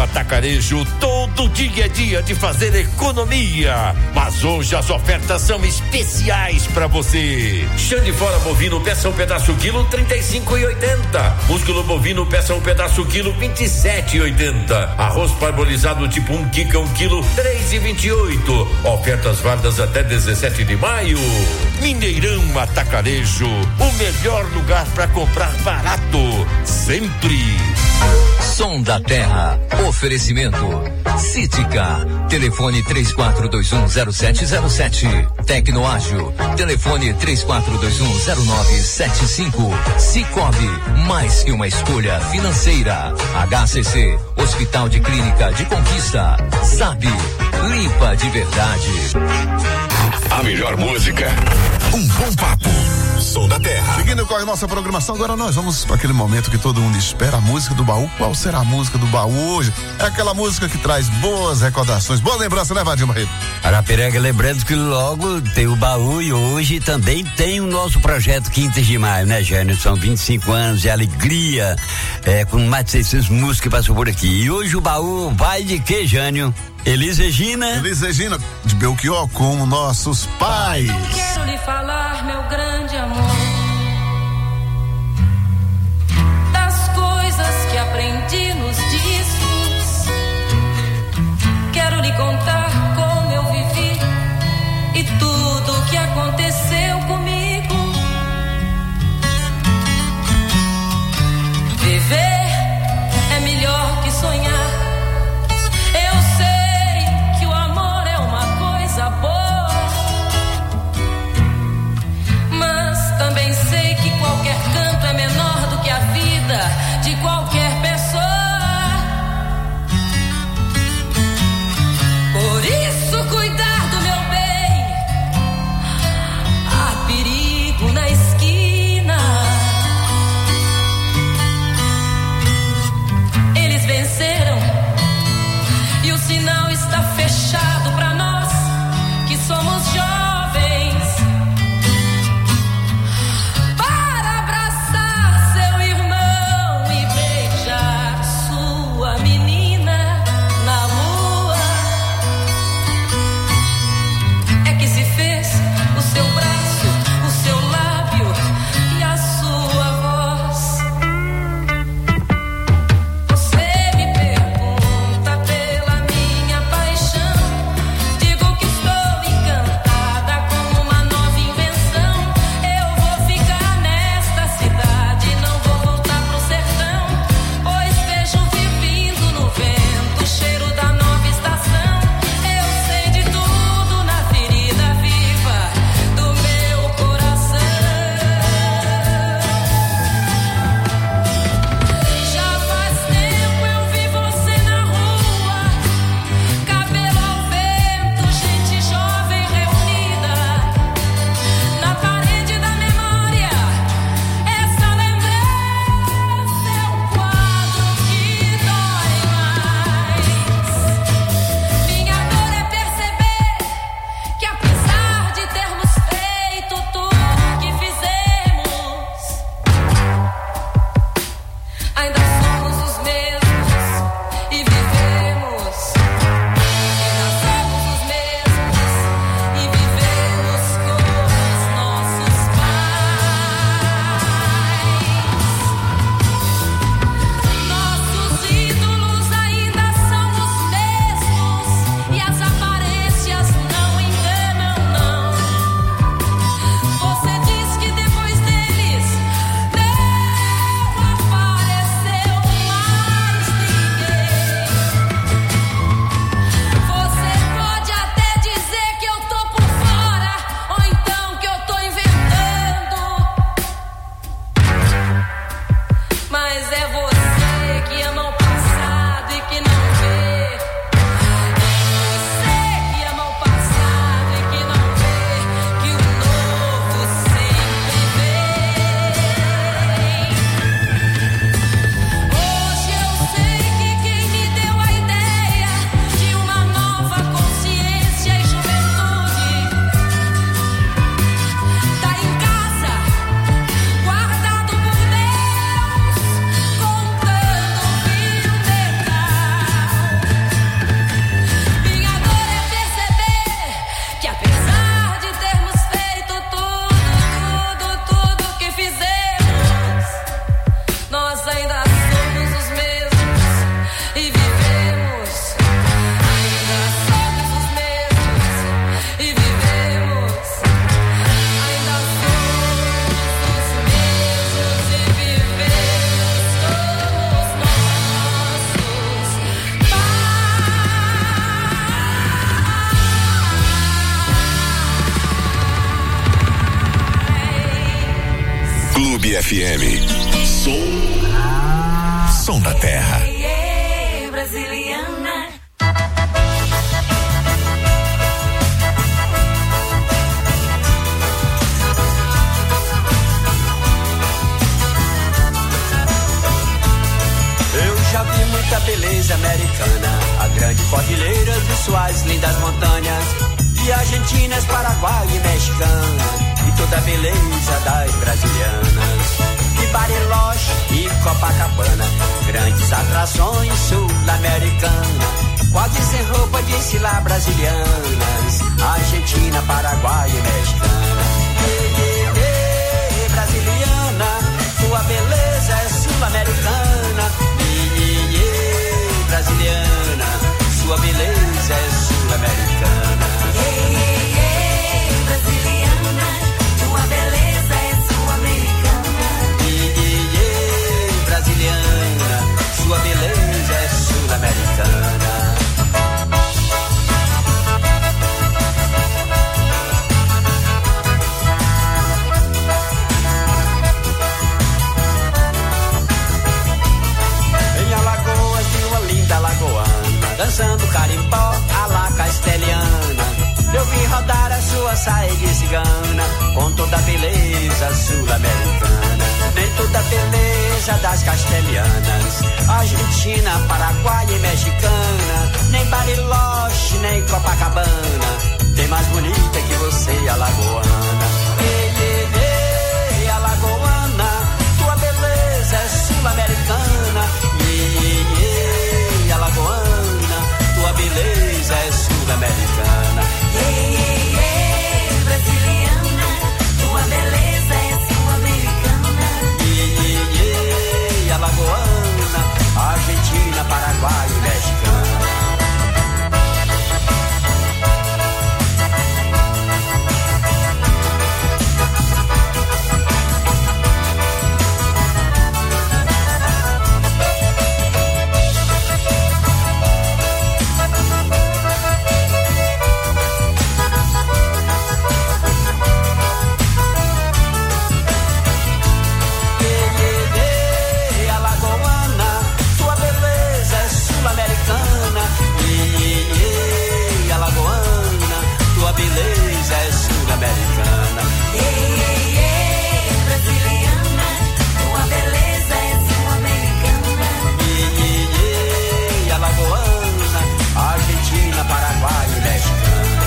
Atacarejo, todo dia é dia de fazer economia, mas hoje as ofertas são especiais para você. Chão de fora bovino, peça um pedaço quilo, 35,80. Músculo bovino, peça um pedaço quilo, 27,80. Arroz parbolizado tipo 1 quica, 1 quilo, 3,28. Ofertas válidas até 17 de maio. Mineirão Atacarejo, o melhor lugar para comprar barato, sempre. Som da Terra, oferecimento Cítica, telefone 34210707. Tecnoágil, telefone 34210975. Cicobi, mais que uma escolha financeira. HCC, Hospital de Clínica de Conquista. Sabe, limpa de verdade. A melhor música, um bom papo. Som da Terra. Seguindo com a nossa programação, agora nós vamos para aquele momento que todo mundo espera, a música do baú. Qual será a música do baú hoje? É aquela música que traz boas recordações, boa lembrança, né, Vadir Barreto? Arapiranga, lembrando que logo tem o baú e hoje também tem o nosso projeto Quintas de Maio, né, Jânio? São 25 anos de alegria, com mais de 600 músicas que passou por aqui. E hoje o baú vai de quê, Jânio? Elis Regina, de Belchior, com nossos pais. Não quero lhe falar, meu grande amor, das coisas que aprendi nos discos. Quero lhe contar como eu vivi e tudo o que aconteceu comigo. Viver é melhor que sonhar. Também sei que qualquer canto é menor do que a vida de qualquer pessoa. Clube FM. Som da Terra. Brasiliana. Eu já vi muita beleza americana, a grande cordilheira de suas lindas montanhas, e argentinas, paraguai e mexicana, e toda a beleza das brasilianas. E Bariloche e Copacabana, grandes atrações sul-americanas, quase sem roupa, disse lá, brasilianas, Argentina, Paraguai e mexicana. Brasiliana, tua beleza é sul-americana. Brasiliana, sua beleza é sul-americana. Brasiliana, tua beleza é sul-americana. Brasiliana, sua beleza é sul-americana. Em Alagoas vi uma linda lagoana, dançando carimbó à la castelhana. Eu vi rodar a sua saia de cigana, com toda a beleza sul-americana. Nem toda a beleza das castelhanas, Argentina, Paraguai e mexicana, nem Bariloche, nem Copacabana, tem mais bonita que você, alagoana. Alagoana, tua beleza é sul-americana. Alagoana, tua beleza é sul-americana. Brasiliana, tua beleza é sul-americana. Alagoana, Argentina, Paraguai e mexicana. Beleza é sul-americana. Brasiliana, tua beleza é sul-americana. Alagoana, Argentina, Paraguai e mexicana.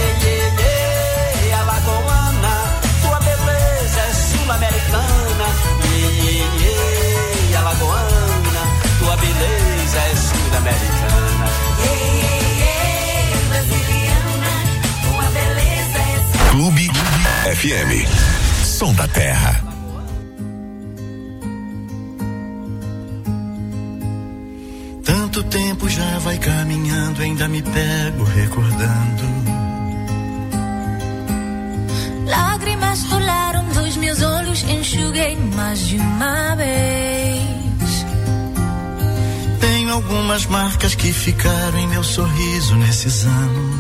Alagoana, tua beleza é sul-americana. Alagoana, tua beleza é sul-americana. Clube FM. Som da Terra. Tanto tempo já vai caminhando, ainda me pego recordando. Lágrimas rolaram dos meus olhos, enxuguei mais de uma vez. Tenho algumas marcas que ficaram em meu sorriso nesses anos.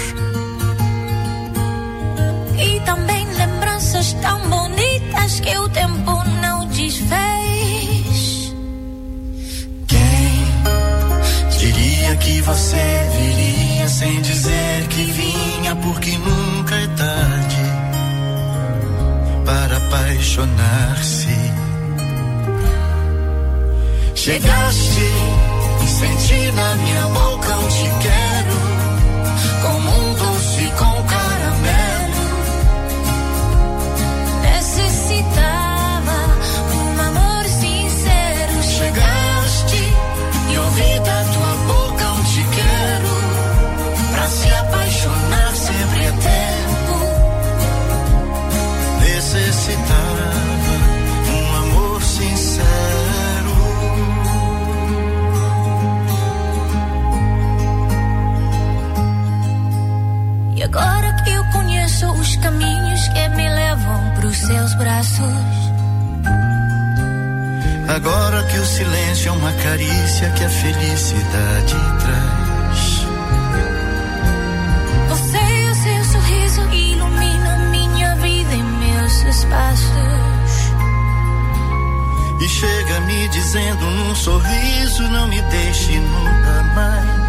E também lembranças tão bonitas que o tempo não desfez. Quem diria que você viria sem dizer que vinha, porque nunca é tarde para apaixonar-se. Chegaste e senti na minha boca um te quero, como um doce com caramelo. Necessitava um amor sincero. Chegaste e ouvi da tua boca um te quero, pra se apaixonar sempre é tempo. Necessitava um amor sincero. E agora que eu conheço os caminhos que me levam pros seus braços, agora que o silêncio é uma carícia que a felicidade traz, você e o seu sorriso iluminam minha vida e meus espaços. E chega me dizendo num sorriso, não me deixe nunca mais.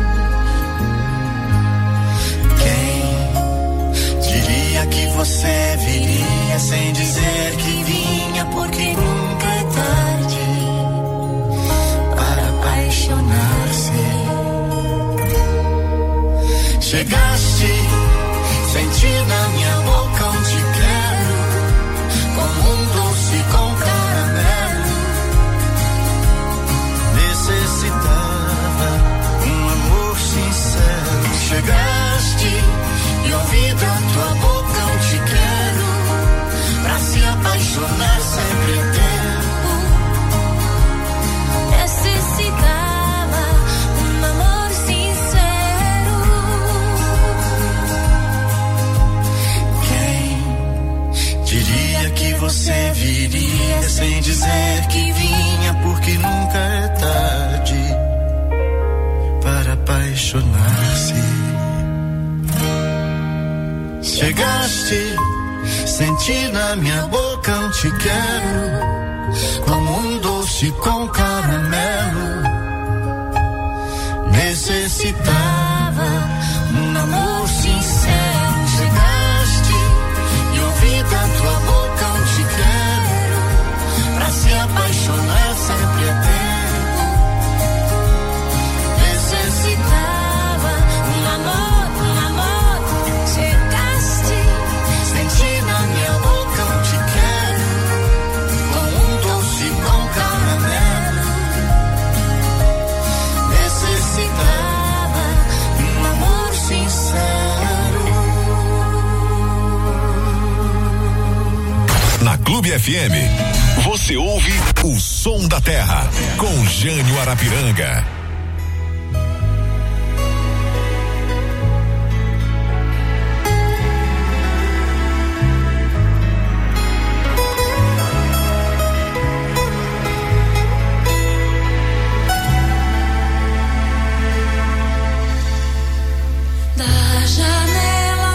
Quem diria que você viria sem dizer que vinha, porque nunca é tarde para apaixonar-se. Chegaste, senti na minha boca um te quero, como um doce com caramelo. Necessitava um amor sincero. Chegaste e ouvi da tua boca um te quero, pra se apaixonar sempre é tempo. Necessitava um amor sincero. Quem diria que você viria sem dizer que vinha, porque nunca é tarde para apaixonar-se. Chegaste, senti na minha boca um te quero, como um doce com caramelo. Necessitava um amor sincero. Chegaste e ouvi da tua boca um te quero, pra se apaixonar sempre é tempo. Necessitava Um amor, chegaste. senti na minha boca um te quero, como um doce com caramelo. Necessitava um amor sincero. Na Clube FM, você ouve o Som da Terra com Jânio Arapiranga. Da janela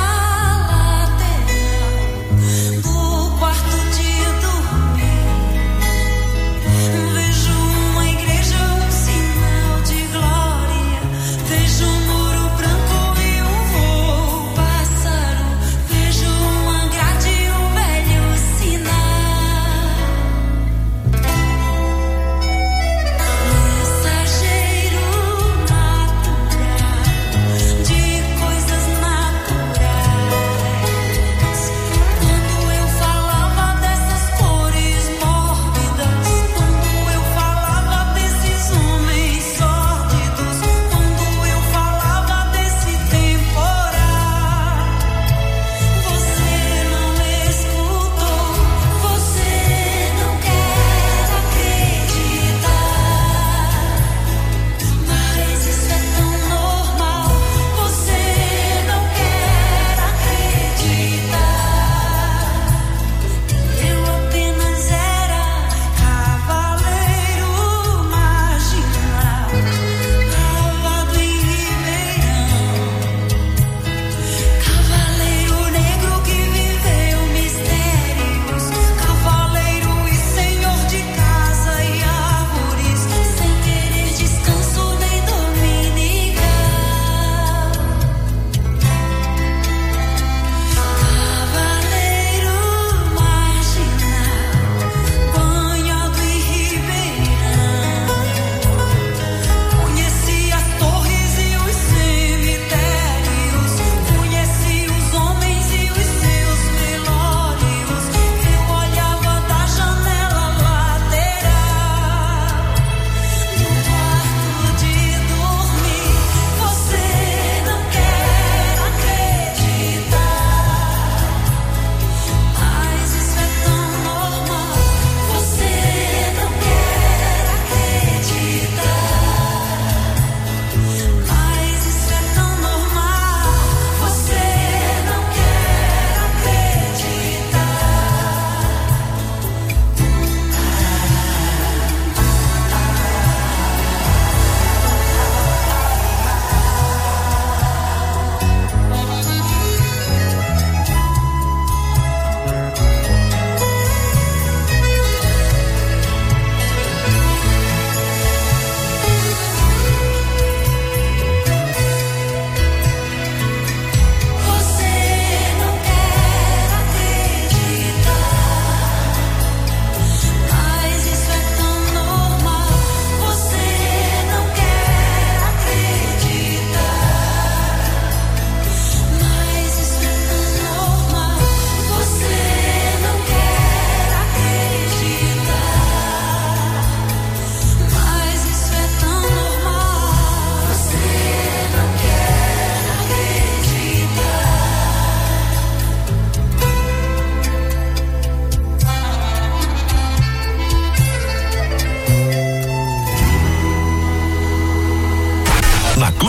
lateral do quarto de dormir, vejo uma igreja, um sinal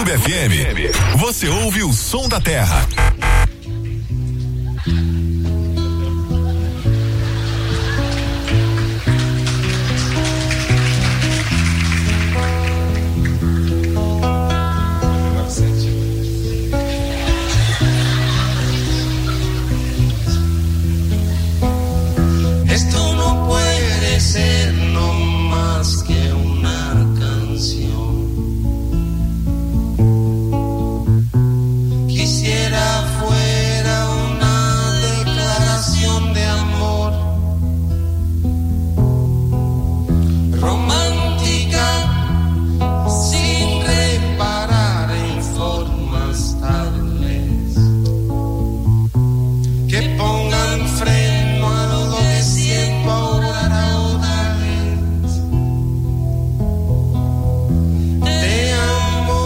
Clube FM, você ouve o som da terra. Esto no puede ser no más que una canción. Quisiera fuera una declaración de amor romántica, sin reparar en formas tales que pongan freno a lo que siento ahora otra vez. Te amo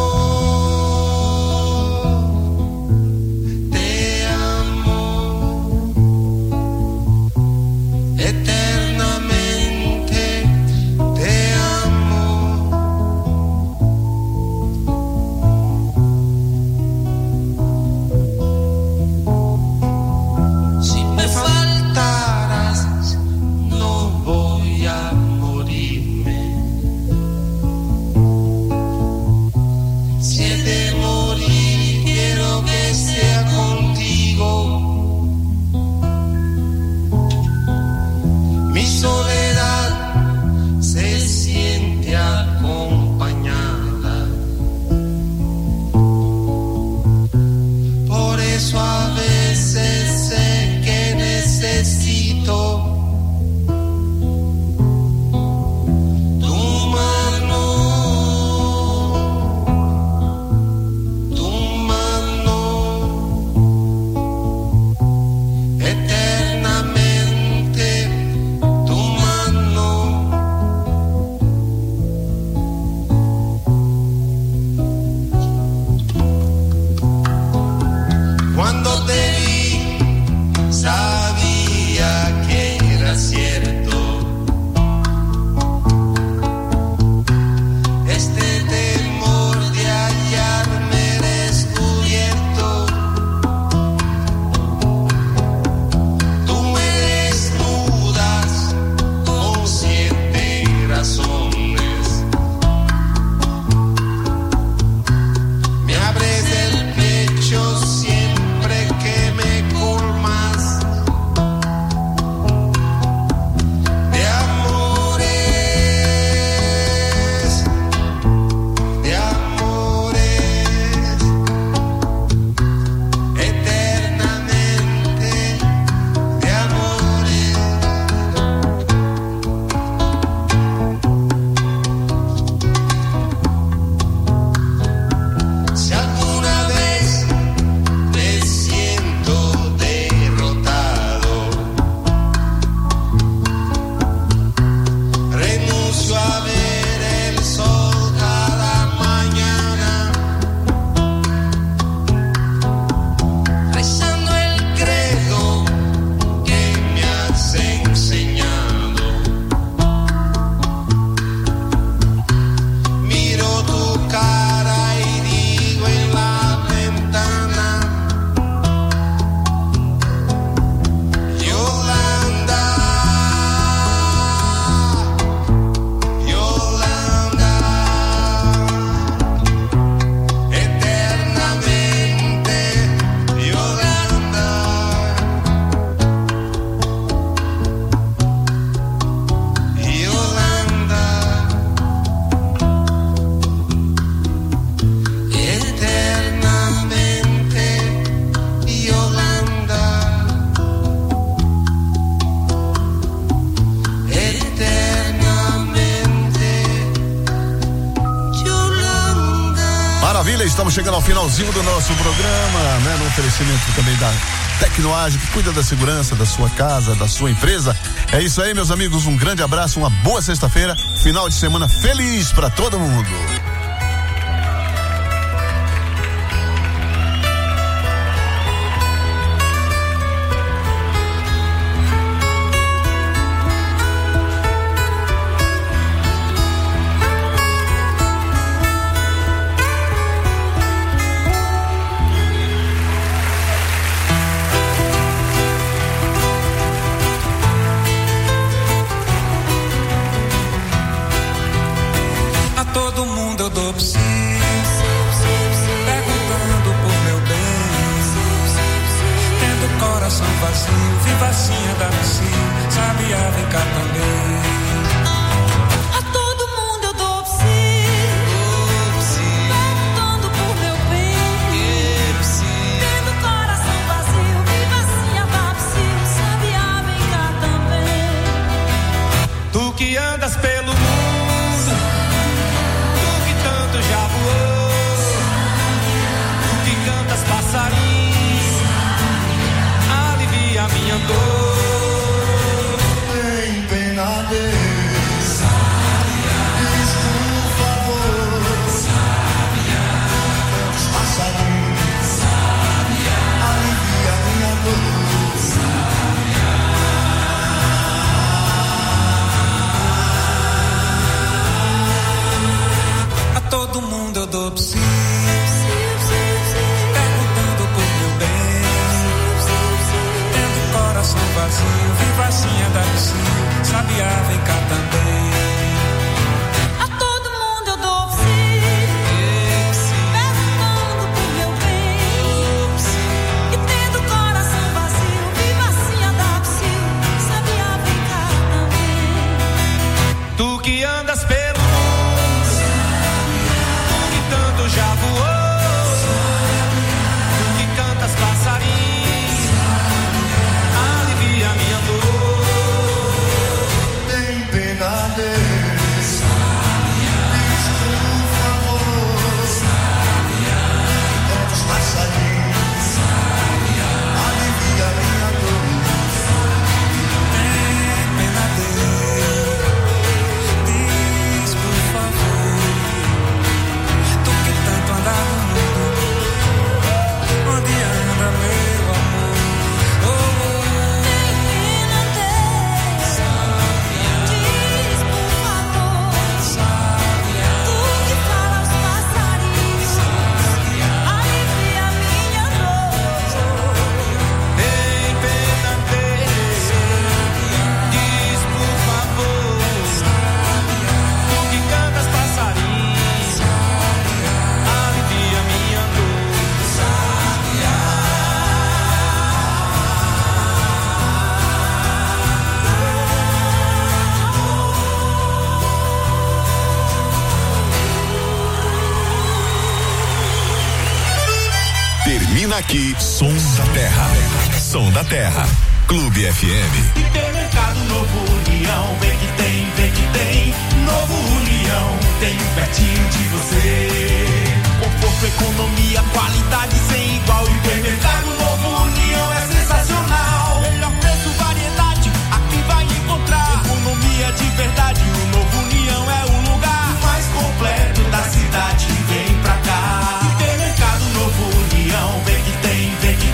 eternamente, te amo. Si me faltaras, no voy a morirme. Si he de morir, quiero que sea contigo. Mi soledad se siente acompañada. Por eso a veces sé que necesito tu mano eternamente, tu mano. Cuando te vi, sabía que era cierto. Este temor de hallarme descubierto. Tú me desnudas con 7 razones. Me abres el pecho siempre que me colmas de amores, eternamente, de amores. Si alguna vez me siento derrotado, renuncio a ver el sol cada mañana, rezando el credo que me has enseñado. Miro tu cara y digo en la ventana: Yolanda, Yolanda, eternamente, Yolanda. Yolanda, eternamente, Yolanda, eternamente, Yolanda. Maravilha, estamos chegando ao finalzinho do nosso programa, né? No oferecimento também da Tecnoage, que cuida da segurança da sua casa, da sua empresa. É isso aí, meus amigos, um grande abraço, uma boa sexta-feira, final de semana feliz pra todo mundo. todo mundo eu dou psi, perguntando por meu bem, tendo coração vazio, vivacinha da psi, sabia, vem cá também. A todo mundo eu dou psi, perguntando por meu bem, tendo coração vazio, vivacinha da psi, sabia, vem cá também. Tu que andas pelo mundo, tu que tanto já voou, tu que cantas passarinhos, alivia minha dor. Tem pena deles, diz por favor, os passarinhos, alivia minha dor. A todo mundo eu dou psi, perguntando por meu bem, tendo coração vazio, vivacinha da psi, sabia, vem cá também. A todo mundo eu dou psi, perguntando por meu bem, e tendo coração vazio, vivacinha da psi, sabia, vem cá também. Tu que andas pelo mundo, tu que tanto já voou, tu que cantas passarinhos, alivia minha dor. Tem pena deles, diz por favor, os passarinhos, alivia minha dor. Tem pena dele, diz por favor, tu que tanto anda no mundo, onde anda meu amor? Oh, oh. Pena deles, diz por favor, tu que fala aos passarinhos, alivia minha dor. Tem pena dele, diz por favor, tu que cantas passarinhos, alivia minha dor. Termina aqui, Som da Terra. Som da Terra. Clube FM. Hipermercado Novo União, vem que tem. Novo União, tem pertinho de você. Conforto, economia, qualidade sem igual. Hipermercado Novo União é sensacional. Melhor preço, variedade, aqui vai encontrar. Economia de verdade, o Novo União é o lugar mais completo da cidade. Vem pra cá. Hipermercado Novo União, vem que tem.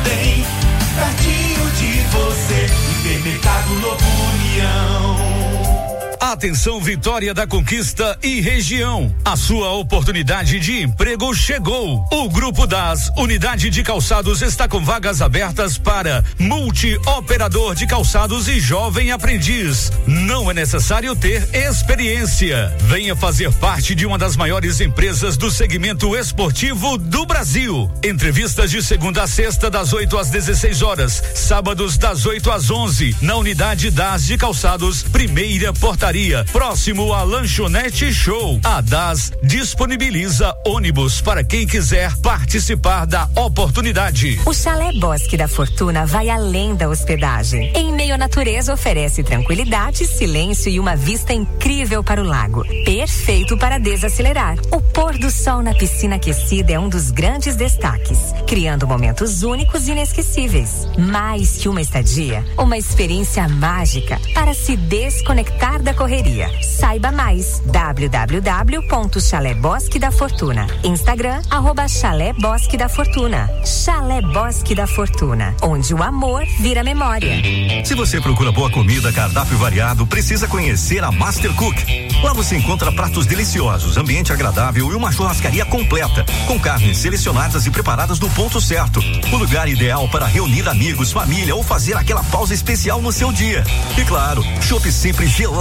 Pertinho de você, Hipermercado Novo União. Atenção, Vitória da Conquista e região. A sua oportunidade de emprego chegou. O Grupo das Unidade de Calçados está com vagas abertas para multi-operador de calçados e jovem aprendiz. Não é necessário ter experiência. Venha fazer parte de uma das maiores empresas do segmento esportivo do Brasil. Entrevistas de segunda a sexta, das 8 às 16 horas. Sábados, das 8 às 11. Na Unidade das de Calçados, primeira portaria, próximo à Lanchonete Show. A DAS disponibiliza ônibus para quem quiser participar da oportunidade. O Chalé Bosque da Fortuna vai além da hospedagem. Em meio à natureza, oferece tranquilidade, silêncio e uma vista incrível para o lago. Perfeito para desacelerar. O pôr do sol na piscina aquecida é um dos grandes destaques, criando momentos únicos e inesquecíveis. Mais que uma estadia, uma experiência mágica para se desconectar da correria. Saiba mais: www.Chalé Bosque da Fortuna. Instagram, @Chalé Bosque da Fortuna. Chalé Bosque da Fortuna, onde o amor vira memória. Se você procura boa comida, cardápio variado, precisa conhecer a Master Cook. Lá você encontra pratos deliciosos, ambiente agradável e uma churrascaria completa, com carnes selecionadas e preparadas no ponto certo. O lugar ideal para reunir amigos, família ou fazer aquela pausa especial no seu dia. E claro, chopp sempre gelado para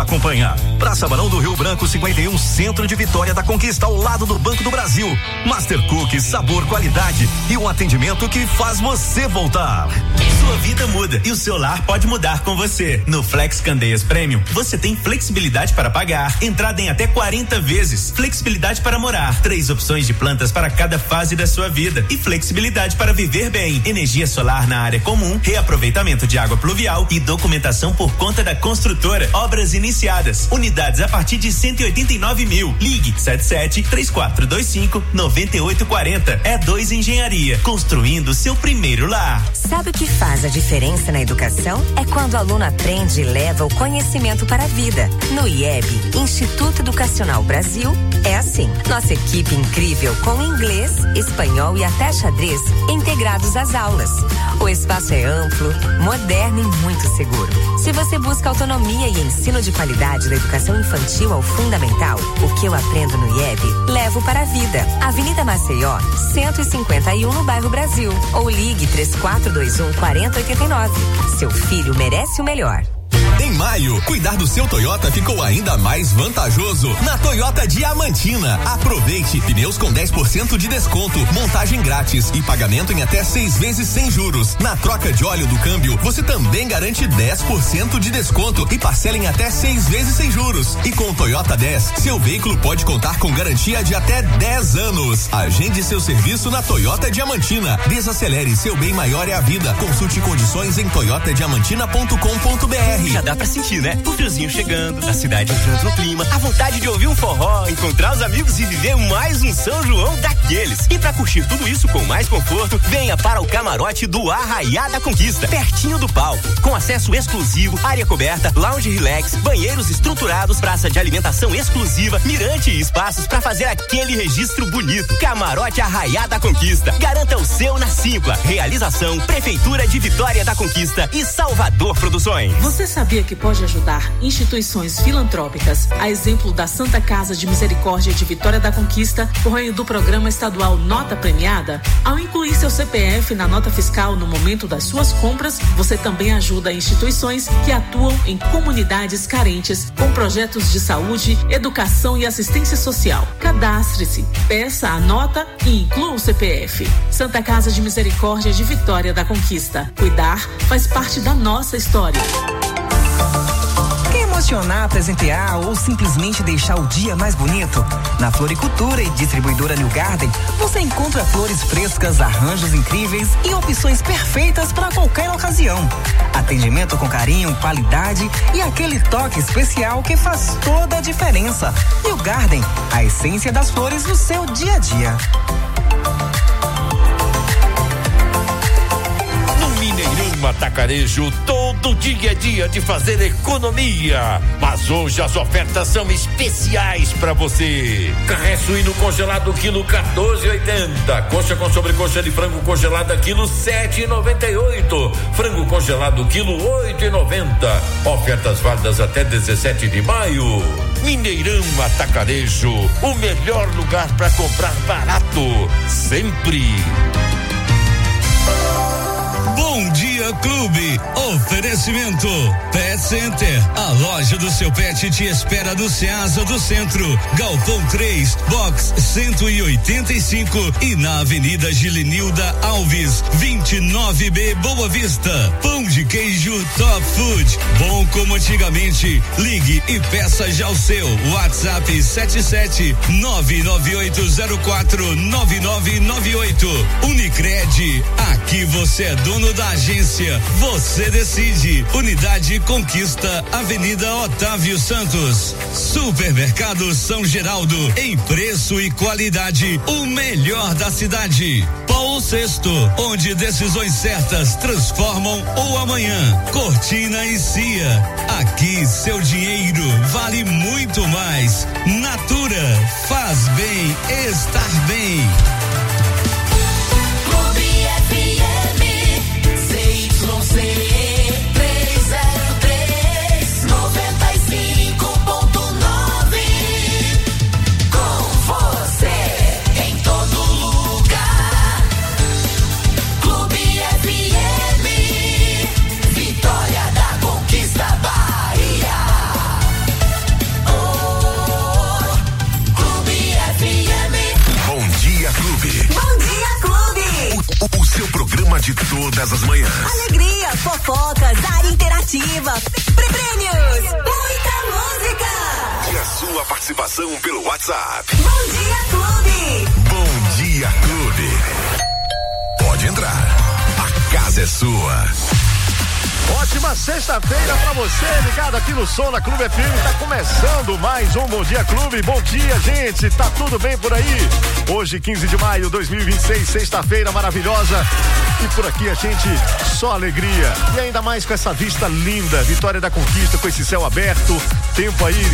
acompanhar. Praça Barão do Rio Branco 51, Centro de Vitória da Conquista, ao lado do Banco do Brasil. Master Cook, sabor, qualidade e um atendimento que faz você voltar. Sua vida muda e o seu lar pode mudar com você. No Flex Candeias Premium, você tem flexibilidade para pagar, entrada em até 40 vezes, flexibilidade para morar, 3 opções de plantas para cada fase da sua vida e flexibilidade para viver bem. Energia solar na área comum, reaproveitamento de água pluvial e documentação por conta da construtora. Obras iniciadas. Unidades a partir de 189 mil. Ligue 77-3425-9840. E2 Engenharia, construindo seu primeiro lar. Sabe o que faz a diferença na educação? É quando o aluno aprende e leva o conhecimento para a vida. No IEB, Instituto Educacional Brasil, é assim. Nossa equipe incrível com inglês, espanhol e até xadrez integrados às aulas. O espaço é amplo, moderno e muito seguro. Se você busca autonomia e ensino de qualidade da educação infantil ao fundamental, o que eu aprendo no IEB, levo para a vida. Avenida Maceió, 151 no bairro Brasil. Ou ligue 3421-4089. Seu filho merece o melhor. Em maio, cuidar do seu Toyota ficou ainda mais vantajoso na Toyota Diamantina. Aproveite pneus com 10% de desconto, montagem grátis e pagamento em até 6 vezes sem juros. Na troca de óleo do câmbio, você também garante 10% de desconto e parcela em até 6 vezes sem juros. E com o Toyota 10, seu veículo pode contar com garantia de até 10 anos. Agende seu serviço na Toyota Diamantina. Desacelere, seu bem maior é a vida. Consulte condições em toyotadiamantina.com.br. Já dá pra sentir, né? O friozinho chegando, a cidade entrando no clima, a vontade de ouvir um forró, encontrar os amigos e viver mais um São João daqueles. E pra curtir tudo isso com mais conforto, venha para o camarote do Arraiá da Conquista, pertinho do palco, com acesso exclusivo, área coberta, lounge relax, banheiros estruturados, praça de alimentação exclusiva, mirante e espaços pra fazer aquele registro bonito. Camarote Arraiá da Conquista. Garanta o seu na Simpla. Realização Prefeitura de Vitória da Conquista e Salvador Produções. Você sabia que pode ajudar instituições filantrópicas, a exemplo da Santa Casa de Misericórdia de Vitória da Conquista, por meio do programa estadual Nota Premiada? Ao incluir seu CPF na nota fiscal no momento das suas compras, você também ajuda instituições que atuam em comunidades carentes com projetos de saúde, educação e assistência social. Cadastre-se, peça a nota e inclua o CPF. Santa Casa de Misericórdia de Vitória da Conquista. Cuidar faz parte da nossa história. Emocionar, presentear ou simplesmente deixar o dia mais bonito? Na Floricultura e Distribuidora New Garden, você encontra flores frescas, arranjos incríveis e opções perfeitas para qualquer ocasião. Atendimento com carinho, qualidade e aquele toque especial que faz toda a diferença. New Garden, a essência das flores no seu dia a dia. Mineirão Atacarejo, todo dia é dia de fazer economia, mas hoje as ofertas são especiais para você. Carré suíno congelado quilo 14,80, coxa com sobrecoxa de frango congelada quilo 7,98, frango congelado quilo 8,90. Ofertas válidas até 17 de maio. Mineirão Atacarejo, o melhor lugar para comprar barato, sempre. Bom Dia Clube, oferecimento Pet Center, a loja do seu pet te espera do Ceasa do Centro, Galpão 3, Box 185 e na Avenida Gilenilda Alves, 29B Boa Vista. Pão de queijo Top Food, bom como antigamente. Ligue e peça já o seu. WhatsApp 77-998049998. Unicred, aqui você é dono da agência, você decide. Unidade Conquista, Avenida Otávio Santos. Supermercado São Geraldo, em preço e qualidade, o melhor da cidade. Paulo VI, onde decisões certas transformam o amanhã. Cortina e Cia, aqui seu dinheiro vale muito mais. Natura, faz bem estar bem. de todas as manhãs. Alegria, fofocas, área interativa, prêmios, muita música. E a sua participação pelo WhatsApp. Bom Dia Clube. Bom Dia Clube. Pode entrar. A casa é sua. Ótima sexta-feira pra você, ligado aqui no Som da Clube FM. Tá começando mais um Bom Dia Clube. Bom dia, gente. Tá tudo bem por aí? Hoje, 15 de maio de 2026, sexta-feira maravilhosa. E por aqui a gente só alegria. E ainda mais com essa vista linda. Vitória da Conquista com esse céu aberto. Tempo aí,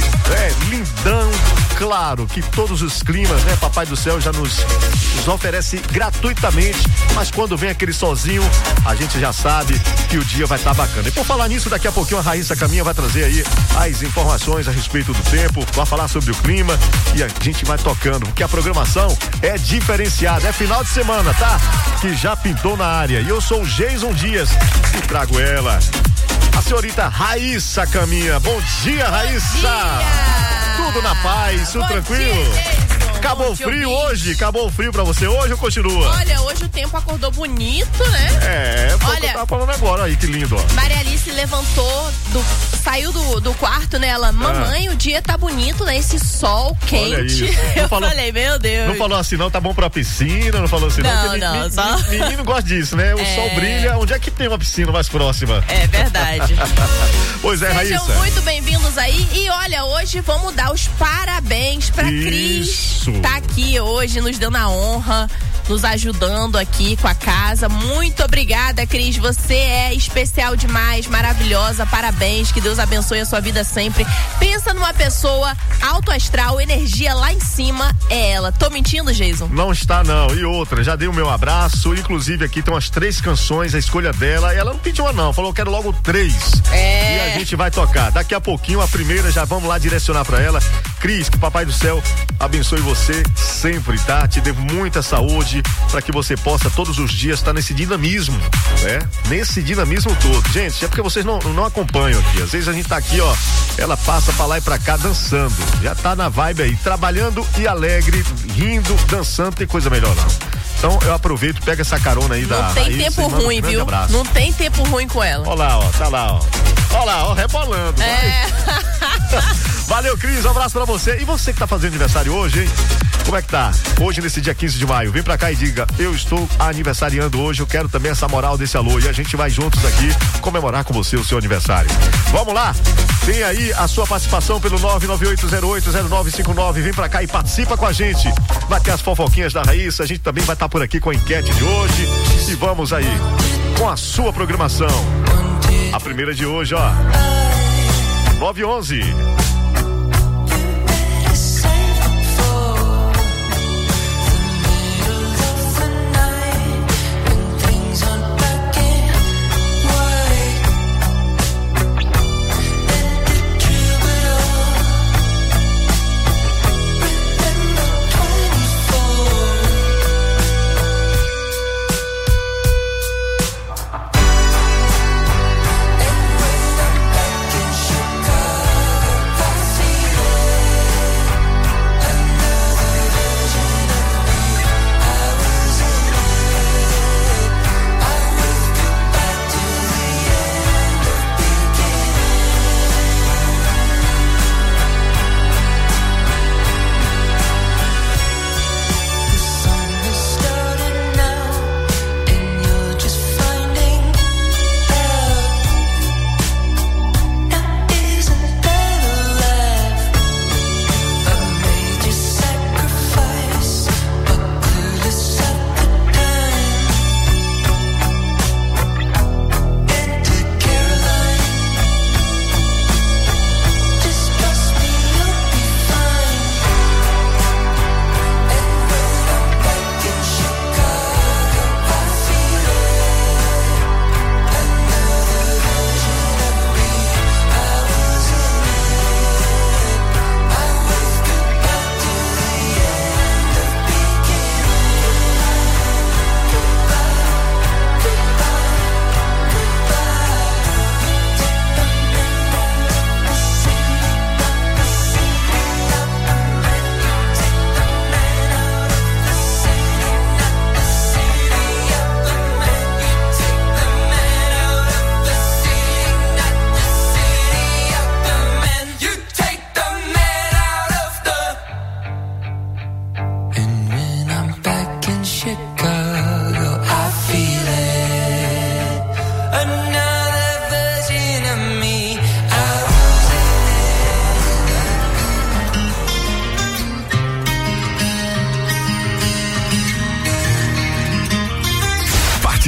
lindão. Claro que todos os climas, né? Papai do Céu já nos oferece gratuitamente. Mas quando vem aquele solzinho, a gente já sabe que o dia vai estar bacana. E por falar nisso, daqui a pouquinho a Raíssa Caminha vai trazer aí as informações a respeito do tempo, vai falar sobre o clima e a gente vai tocando, porque a programação é diferenciada, é final de semana, tá? Que já pintou na área. E eu sou o Jason Dias e trago ela, a senhorita Raíssa Caminha. Bom dia, Raíssa! Bom dia! Tudo na paz, tudo tranquilo? Acabou o frio hoje? Acabou o frio pra você hoje ou continua? Olha, hoje o tempo acordou bonito, né? Foi o que eu tava falando agora, aí que lindo, ó. Maria Alice levantou, saiu do quarto, né? Ela, mamãe, o dia tá bonito, né? Esse sol quente. Eu falei, meu Deus. Não falou assim, não, tá bom pra piscina, não falou assim, não. Só... Menino gosta disso, né? O sol brilha, onde é que tem uma piscina mais próxima? É verdade. Pois é, Raíssa. Sejam muito bem-vindos aí. E olha, hoje vamos dar os parabéns pra Cris. Tá aqui hoje, nos dando a honra, nos ajudando aqui com a casa. Muito obrigada, Cris. Você é especial demais, maravilhosa. Parabéns, que Deus abençoe a sua vida sempre. Pensa numa pessoa alto astral, energia lá em cima, é ela. Tô mentindo, Jason? Não está, não. E outra, já dei o meu abraço. Inclusive, aqui tem umas 3 canções, a escolha dela. Ela não pediu uma, não. Falou, quero logo 3. E a gente vai tocar. Daqui a pouquinho, a primeira, já vamos lá direcionar pra ela. Cris, que Papai do Céu abençoe você sempre, tá? Te dê muita saúde para que você possa todos os dias estar nesse dinamismo, né? Nesse dinamismo todo. Gente, é porque vocês não acompanham aqui. Às vezes a gente tá aqui, ó, ela passa pra lá e pra cá dançando. Já tá na vibe aí, trabalhando e alegre, rindo, dançando, tem coisa melhor não. Então eu aproveito, pega essa carona aí da Não tem Raíssa tempo ruim, viu? Abraço. Não tem tempo ruim com ela. Olha lá, ó, tá lá, ó. Olha lá, ó, rebolando. Valeu, Cris, um abraço pra você. E você que tá fazendo aniversário hoje, hein? Como é que tá? Hoje, nesse dia 15 de maio, vem pra cá e diga, eu estou aniversariando hoje, eu quero também essa moral desse alô. E a gente vai juntos aqui comemorar com você o seu aniversário. Vamos lá? Tem aí a sua participação pelo 998080959. Vem pra cá e participa com a gente. Vai ter as fofoquinhas da Raíssa, a gente também vai estar por aqui com a enquete de hoje. E vamos aí com a sua programação. A primeira de hoje, ó. 9h11.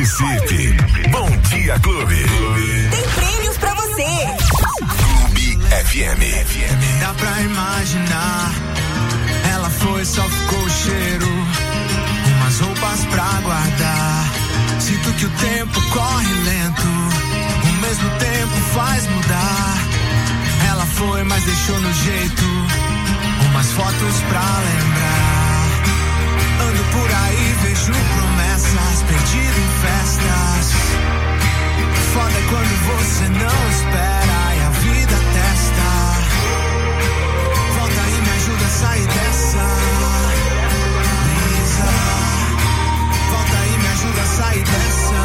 Participe. Bom Dia Clube. Tem prêmios pra você. Clube FM. Dá pra imaginar. Ela foi, só ficou o cheiro. Umas roupas pra guardar. Sinto que o tempo corre lento. O mesmo tempo faz mudar. Ela foi, mas deixou no jeito. Umas fotos pra lembrar. Ando por aí, vejo promessas. Perdido em festas. Foda é quando você não espera e a vida testa. Volta e me ajuda a sair dessa brisa. Volta e me ajuda a sair dessa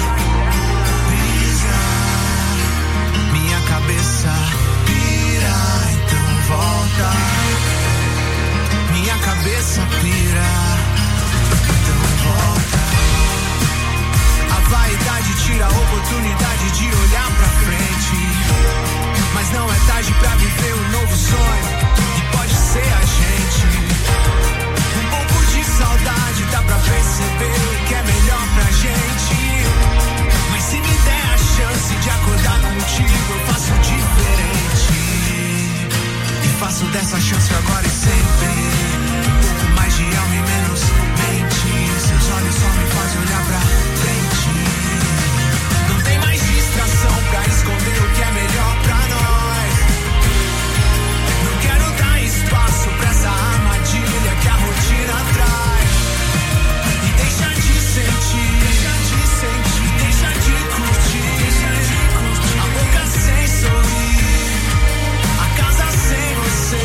brisa. Minha cabeça pira, então volta. Minha cabeça pira, então volta. A vaidade tira a oportunidade de olhar pra frente. Mas não é tarde pra viver um novo sonho. E pode ser a gente. Um pouco de saudade dá pra perceber que é melhor pra gente. Mas se me der a chance de acordar contigo, eu faço diferente. E faço dessa chance agora e sempre. Um pouco mais de alma e menos mente. Seus olhos só me fazem olhar pra frente. Não tem mais distração pra esconder o que é melhor pra nós. Não quero dar espaço pra essa armadilha que a rotina traz. E deixa de sentir, deixa de curtir. A boca sem sorrir, a casa sem você.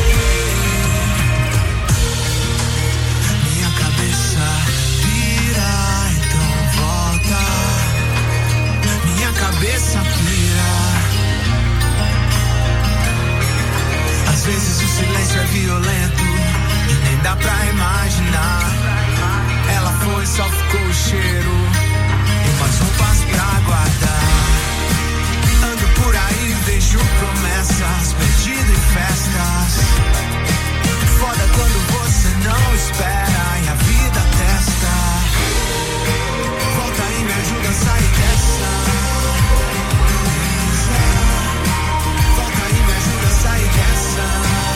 Minha cabeça pira, então volta. Minha cabeça pira. Às vezes o silêncio é violento e nem dá pra imaginar. Ela foi, só ficou o cheiro e umas roupas pra guardar. Ando por aí, vejo promessas, perdido em festas. Foda quando você não espera e a vida testa. Volta e me ajuda a sair dessa brisa. Volta e me ajuda a sair dessa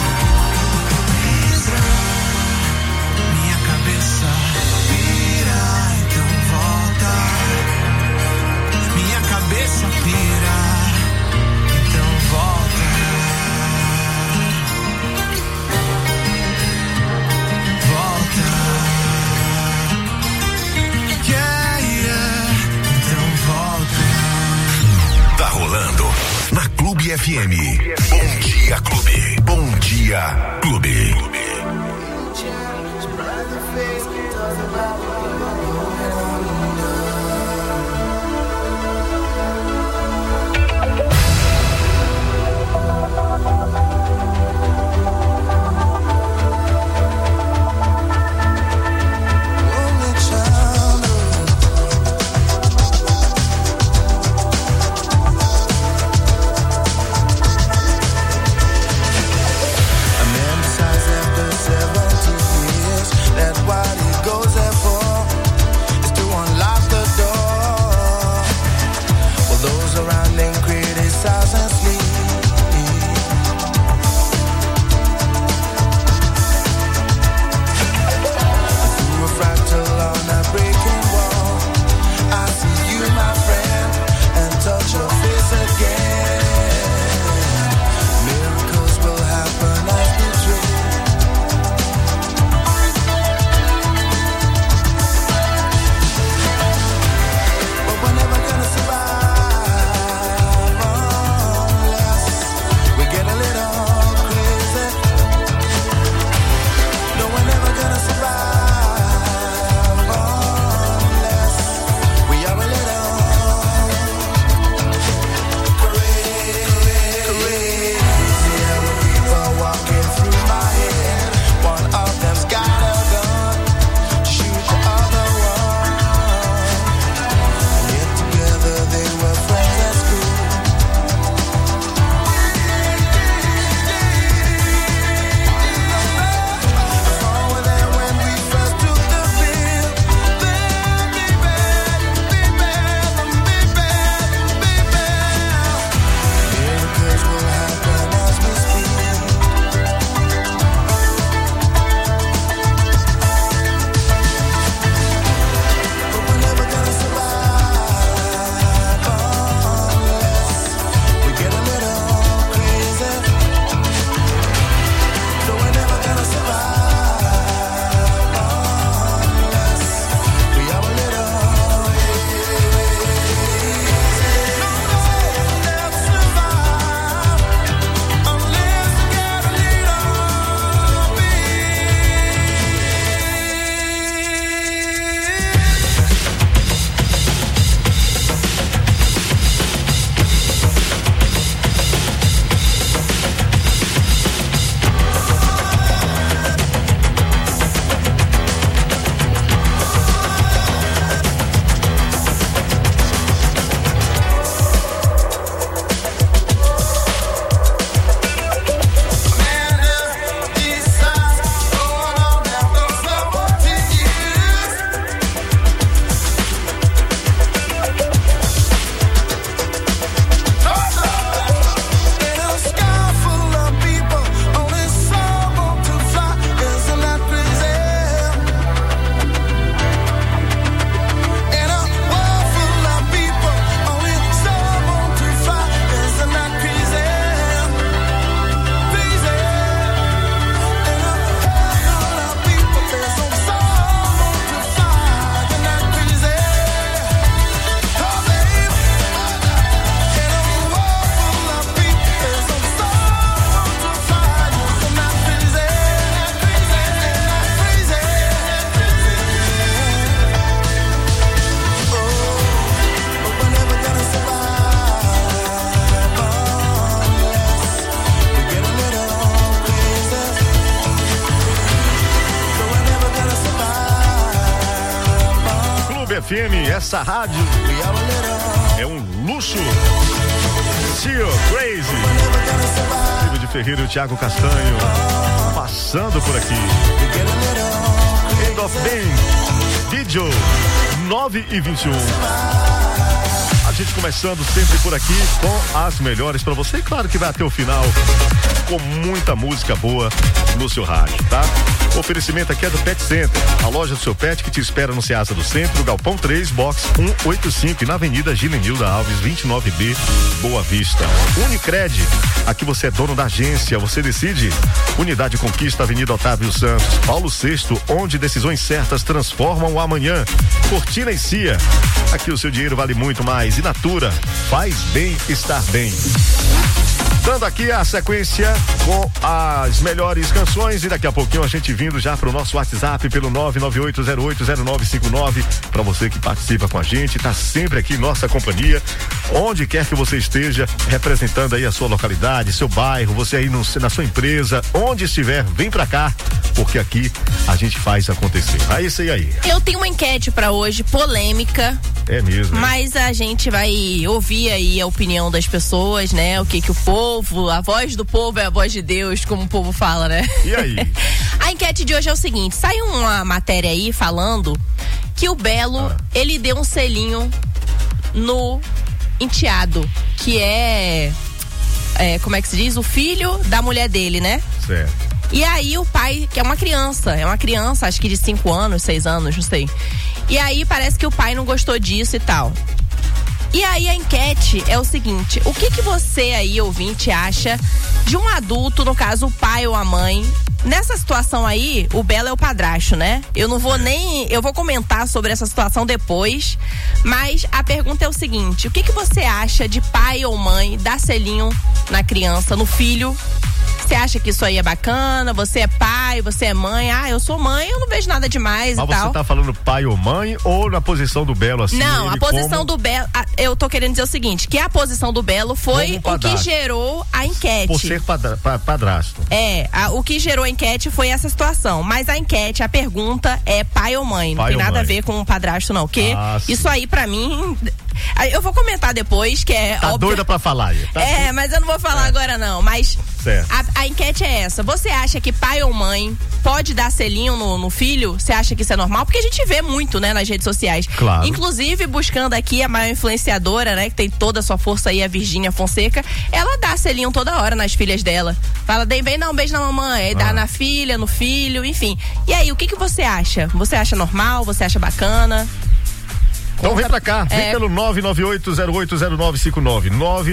brisa. Minha cabeça pira, então volta. Minha cabeça pira, então volta. Volta. Yeah, yeah, então volta. Tá rolando na Clube FM. Bom Dia Clube. Bom Dia Clube. A man decides that FM, essa rádio é um luxo. Tio Crazy, Silvio de Ferreira e o Thiago Castanho passando por aqui. End of Band, vídeo 9h21. A gente começando sempre por aqui com as melhores pra você. E claro que vai até o final com muita música boa no seu rádio, tá? O oferecimento aqui é do Pet Center, a loja do seu pet que te espera no Ceasa do Centro, Galpão 3, box 185, na Avenida Gilenilda Alves, 29B, Boa Vista. Unicred, aqui você é dono da agência, você decide. Unidade Conquista, Avenida Otávio Santos, Paulo VI, onde decisões certas transformam o amanhã. Cortina e Cia, aqui o seu dinheiro vale muito mais. E Natura, faz bem estar bem. Dando aqui a sequência com as melhores canções e daqui a pouquinho a gente vindo já pro nosso WhatsApp pelo 998080959 para você que participa com a gente, tá sempre aqui em nossa companhia, onde quer que você esteja, representando aí a sua localidade, seu bairro, você aí na sua empresa, onde estiver, vem pra cá, porque aqui a gente faz acontecer. É isso aí. Eu tenho uma enquete pra hoje, polêmica. É mesmo. Mas a gente vai ouvir aí a opinião das pessoas, né? O que o povo, a voz do povo é a voz de Deus, como o povo fala, né? E aí? A enquete de hoje é o seguinte, saiu uma matéria aí falando que o Belo, ele deu um selinho no enteado, que é, como é que se diz? O filho da mulher dele, né? Certo. E aí o pai, que é uma criança, acho que de 5 anos, 6 anos, não sei. E aí parece que o pai não gostou disso e tal. E aí a enquete é o seguinte, o que você aí, ouvinte, acha de um adulto, no caso o pai ou a mãe? Nessa situação aí, o Belo é o padrasto, né? Eu vou comentar sobre essa situação depois, mas a pergunta é o seguinte, o que você acha de pai ou mãe dar selinho na criança, no filho? Você acha que isso aí é bacana? Você é pai, você é mãe? Ah, eu sou mãe, eu não vejo nada demais e tal. Mas você tá falando pai ou mãe ou na posição do Belo assim? Não, a posição do Belo, eu tô querendo dizer o seguinte, que a posição do Belo foi o que gerou a enquete. Por ser padrasto. O que gerou a enquete foi essa situação, mas a enquete, a pergunta é pai ou mãe, não pai tem nada mãe. a ver com o padrasto não, porque isso aí pra mim, eu vou comentar depois, que é tá óbvio. Doida pra falar aí. Mas eu não vou falar agora não, mas a enquete é essa, você acha que pai ou mãe pode dar selinho no filho? Você acha que isso é normal? Porque a gente vê muito, né, nas redes sociais. Claro. Inclusive, buscando aqui a maior influenciadora, né, que tem toda a sua força aí, a Virgínia Fonseca, ela dá selinho toda hora nas filhas dela. Fala, dá um beijo na mamãe, aí dá na filha, no filho, enfim. E aí, o que você acha? Você acha normal? Você acha bacana? Então vem pra cá, vem pelo 998080959,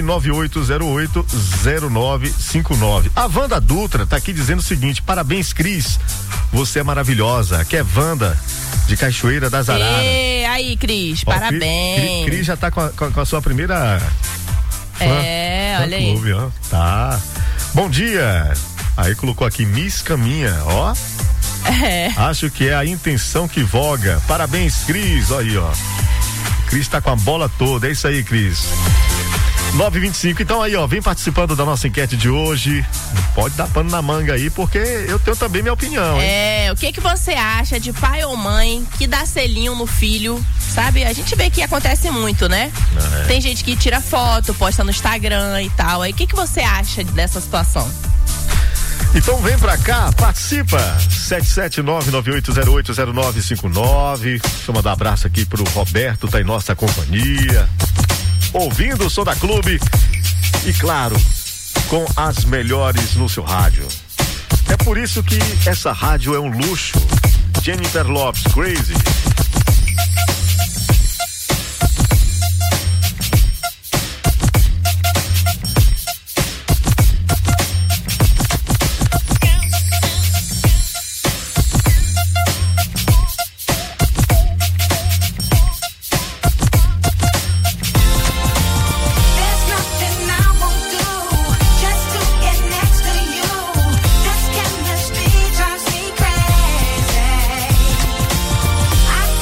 998080959. A Wanda Dutra tá aqui dizendo o seguinte, parabéns Cris, você é maravilhosa, que é Wanda de Cachoeira das Araras. Aí Cris, parabéns. Cris já tá com a sua primeira olha aí. Clube, ó. Tá. Bom dia, aí colocou aqui Miss Caminha, ó. Acho que é a intenção que voga. Parabéns, Cris. Olha aí, ó. Cris tá com a bola toda. É isso aí, Cris. 9h25. Então aí, ó, vem participando da nossa enquete de hoje. Pode dar pano na manga aí, porque eu tenho também minha opinião, hein? O que você acha de pai ou mãe que dá selinho no filho? Sabe? A gente vê que acontece muito, né? Tem gente que tira foto, posta no Instagram e tal. Aí, o que você acha dessa situação? Então vem pra cá, participa, 77998080959. Deixa eu mandar um abraço aqui pro Roberto, tá em nossa companhia, ouvindo o som da Clube e claro, com as melhores no seu rádio. É por isso que essa rádio é um luxo. Jennifer Lopez, Crazy. I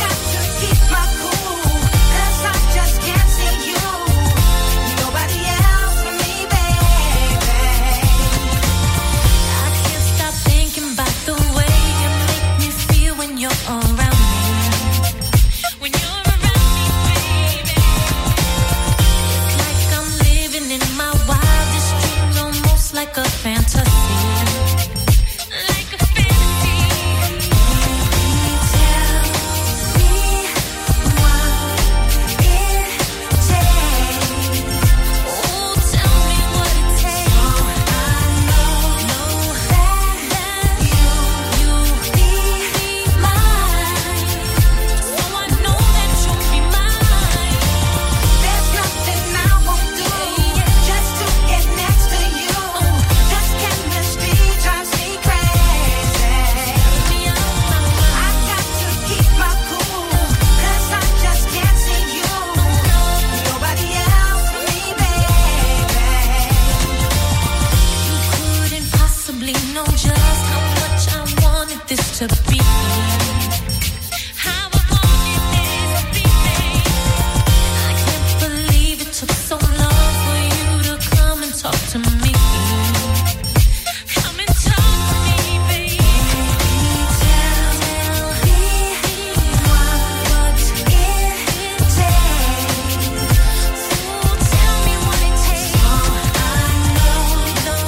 to be. How I wanted this to be made. I can't believe it took so long for you to come and talk to me. Come and talk to me, baby. Tell me what it takes. So tell me what it takes. So I know that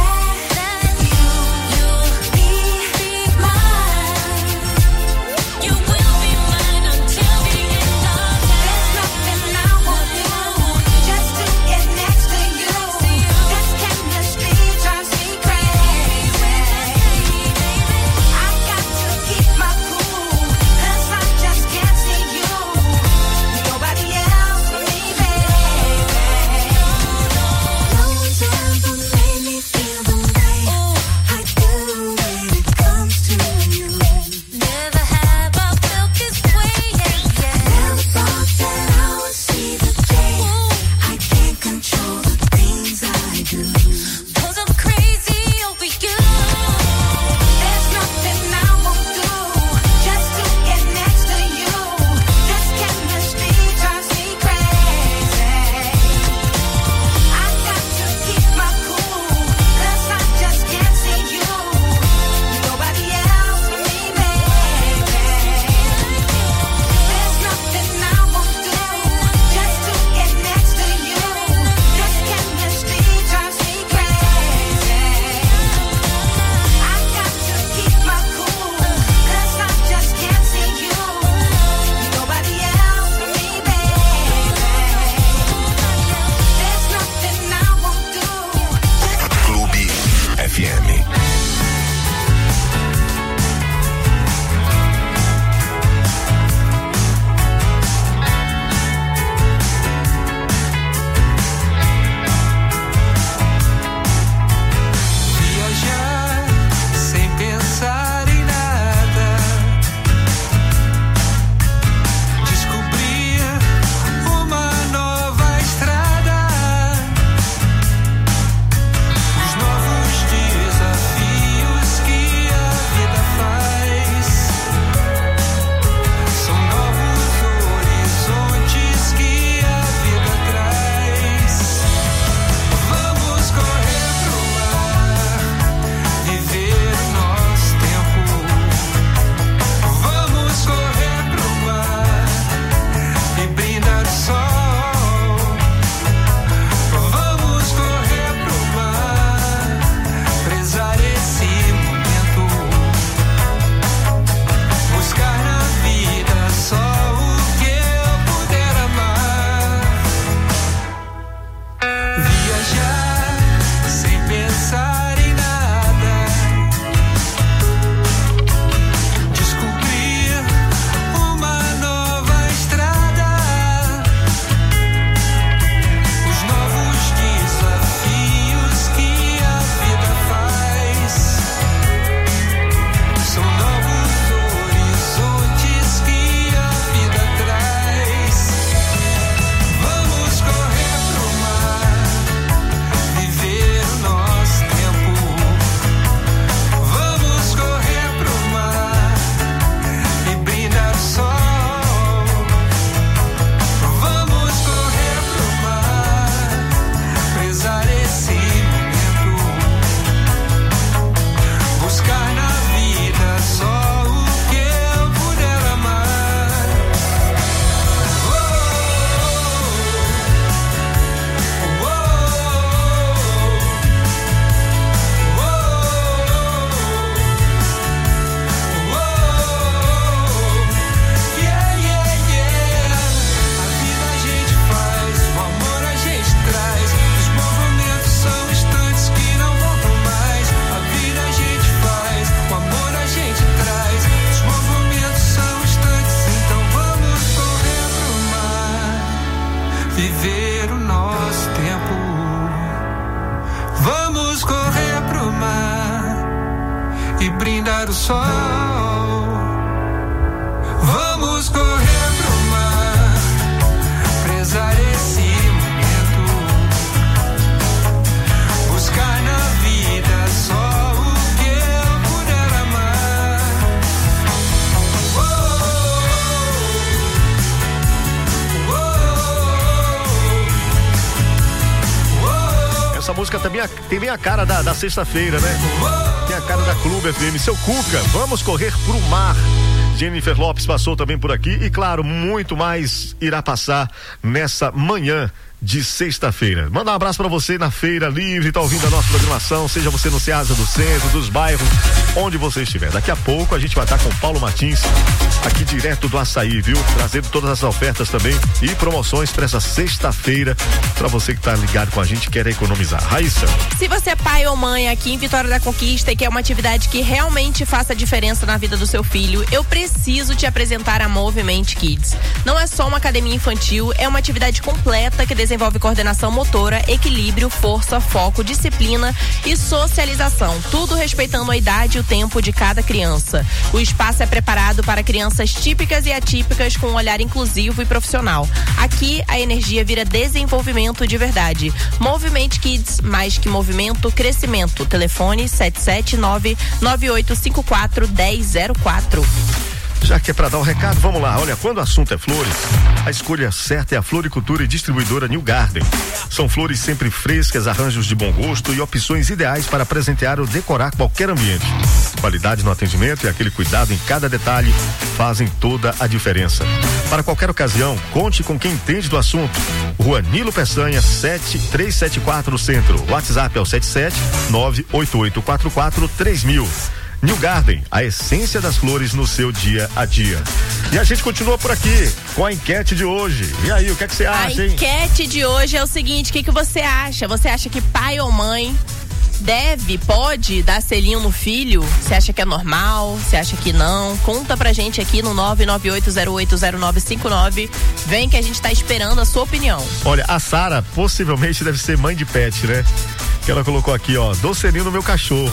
you'll be mine. You will be mine until the end of time. There's nothing I won't do just to get next to you. This chemistry drives me crazy. I've got to keep my cool, 'cause I just can't see you. Nobody else for me, baby. No one's ever made me feel the way I do when it comes to you. Never have I felt this way, Never thought that I would see the day I can't control the things I do. 'Cause I'm crazy over you. There's nothing I won't do just to get next to you. This chemistry drives me crazy. I've got to keep my cool, 'cause I just can't see you. Nobody else for me, baby. There's nothing I won't do just to get next to you. This chemistry drives me crazy. I've got to keep my cool, 'cause I just can't see you. Nobody else for me, baby. There's nothing I won't do. Clube FM. Viajar sem pensar em nada. Descobrir uma nova estrada. Os novos desafios que a vida faz. São novos horizontes que a vida traz. Vamos correr pro mar, viver o nosso tempo. Vamos correr pro mar e brindar o sol. Vamos correr pro mar, prezar esse momento. Buscar na vida só o que eu puder amar. Viajar sem pensar em nada. Descobrir uma nova estrada. Os novos desafios que a vida faz. São novos horizontes que a vida traz. Vamos correr pro mar, viver o nosso tempo. Vamos correr pro mar e brindar o sol. Vamos correr pro mar, prezar esse momento. Buscar na vida só o que eu puder amar. A vida a gente faz, o amor a gente traz. Os movimentos são instantes que não voltam mais. A vida a gente faz, o amor a gente traz. Os movimentos são instantes, então vamos correr pro mar, viver o nosso tempo. Vamos correr pro mar e brindar o sol. Vamos correr pro mar, prezar esse momento. Buscar na vida só o que eu puder amar. música também tem bem a cara da sexta-feira, né? Tem a cara da Clube FM. Seu Cuca, vamos correr pro mar. Jennifer Lopes passou também por aqui e, claro, muito mais irá passar nessa manhã de sexta-feira. Manda um abraço pra você na Feira Livre, tá ouvindo a nossa programação, seja você no Ceasa do Centro, dos bairros, onde você estiver. Daqui a pouco a gente vai estar com o Paulo Martins, aqui direto do Açaí, viu? Trazendo todas as ofertas também e promoções pra essa sexta-feira, pra você que tá ligado com a gente e quer economizar. Raíssa. Se você é pai ou mãe aqui em Vitória da Conquista e quer uma atividade que realmente faça diferença na vida do seu filho, eu preciso te apresentar a Movement Kids. Não é só uma academia infantil, é uma atividade completa que desenvolve coordenação motora, equilíbrio, força, foco, disciplina e socialização. Tudo respeitando a idade e o tempo de cada criança. O espaço é preparado para crianças típicas e atípicas com um olhar inclusivo e profissional. Aqui, a energia vira desenvolvimento de verdade. Movement Kids, mais que movimento, crescimento. Telefone 779-9854-1004. Já que é pra dar um recado, vamos lá. Olha, quando o assunto é flores, a escolha certa é a Floricultura e Distribuidora New Garden. São flores sempre frescas, arranjos de bom gosto e opções ideais para presentear ou decorar qualquer ambiente. Qualidade no atendimento e aquele cuidado em cada detalhe fazem toda a diferença. Para qualquer ocasião, conte com quem entende do assunto. Rua Nilo Peçanha, 7374 Centro. WhatsApp é o 77-98844-3000. New Garden, a essência das flores no seu dia a dia. E a gente continua por aqui com a enquete de hoje. E aí, o que é que você acha, hein? A enquete de hoje é o seguinte, o que você acha? Você acha que pai ou mãe pode dar selinho no filho? Você acha que é normal? Você acha que não? Conta pra gente aqui no 998080959. Vem que a gente tá esperando a sua opinião. Olha, a Sara possivelmente deve ser mãe de pet, né? Que ela colocou aqui, ó, dou selinho no meu cachorro.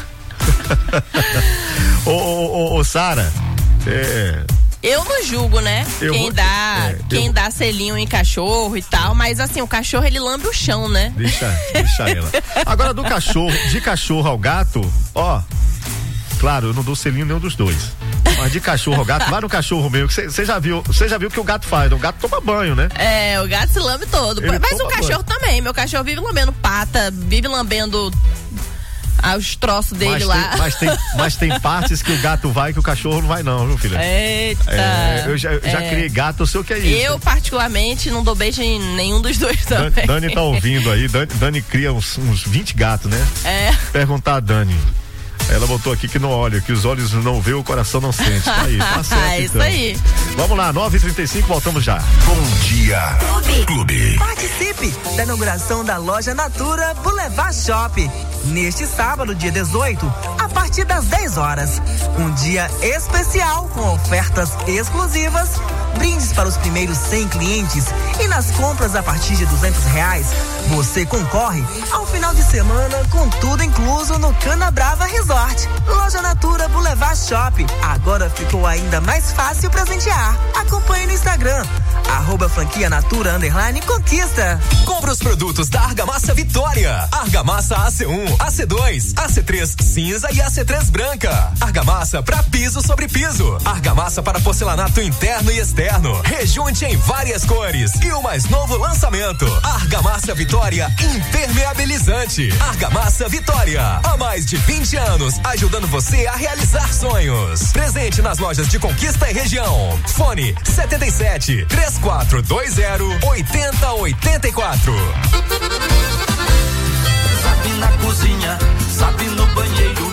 Ô, Sara, eu não julgo, né? Quem dá selinho em cachorro e tal, mas assim, o cachorro ele lambe o chão, né? Deixa ela. Agora de cachorro ao gato, ó, claro, eu não dou selinho nenhum dos dois. Mas de cachorro ao gato, lá no cachorro meu, você já viu o que o gato faz? O gato toma banho, né? O gato se lambe todo. Mas o cachorro também, meu cachorro vive lambendo pata, vive lambendo os troços dele lá. Mas tem partes que o gato vai que o cachorro não vai não, viu, filha? Eita. Eu já criei gato, eu sei o que é isso. Eu, particularmente, não dou beijo em nenhum dos dois também. Dani tá ouvindo aí, Dani cria uns 20 gatos, né? Perguntar a Dani. Ela botou aqui que não olha, que os olhos não vê, o coração não sente. Tá aí, tá certo. Isso aí. Vamos lá, 9h35, voltamos já. Bom dia, Clube. Participe da inauguração da loja Natura Boulevard Shop. Neste sábado, dia 18, a partir das 10 horas. Um dia especial com ofertas exclusivas, brindes para os primeiros 100 clientes e nas compras a partir de R$200, você concorre ao final de semana com tudo incluso no Cana Brava Resort. Loja Natura Boulevard Shop. Agora ficou ainda mais fácil presentear. Acompanhe no Instagram, @franquia_natura_conquista. Compre os produtos da Argamassa Vitória. Argamassa AC1, AC2, AC3 cinza e AC3 branca. Argamassa para piso sobre piso. Argamassa para porcelanato interno e externo. Rejunte em várias cores. E o mais novo lançamento, Argamassa Vitória Impermeabilizante. Argamassa Vitória, há mais de 20 anos, ajudando você a realizar sonhos. Presente nas lojas de Conquista e região. Fone 77-3420-8084. Sabe na cozinha, sabe no banheiro,